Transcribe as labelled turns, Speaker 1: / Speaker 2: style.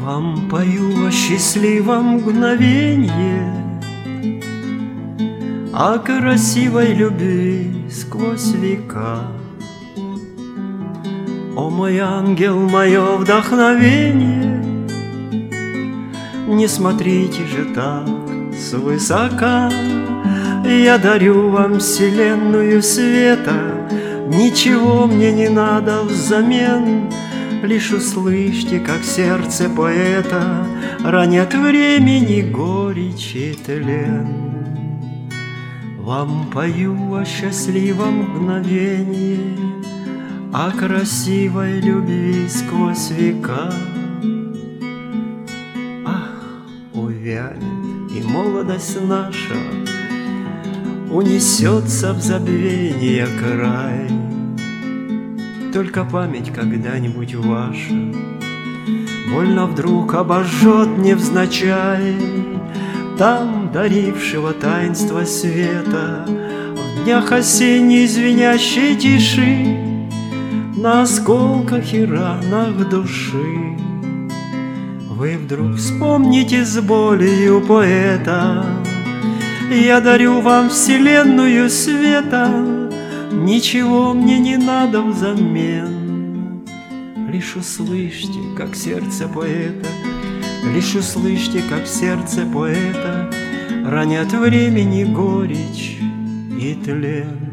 Speaker 1: Вам пою о счастливом мгновенье, о красивой любви сквозь века. О мой ангел, мое вдохновение, не смотрите же так свысока. Я дарю вам вселенную света, ничего мне не надо взамен. Лишь услышьте, как сердце поэта ранят времени горечь и тлен. Вам пою о счастливом мгновении, о красивой любви сквозь века. Ах, увянет и молодость наша, унесется в забвение край. Только память когда-нибудь ваша больно вдруг обожжет невзначай. Там, дарившего таинство света, в днях осенней звенящей тиши, на осколках и ранах души, вы вдруг вспомните с болью поэта. Я дарю вам вселенную света, ничего мне не надо взамен. Лишь услышьте, как сердце поэта, лишь услышьте, как сердце поэта ранят времени горечь и тлен.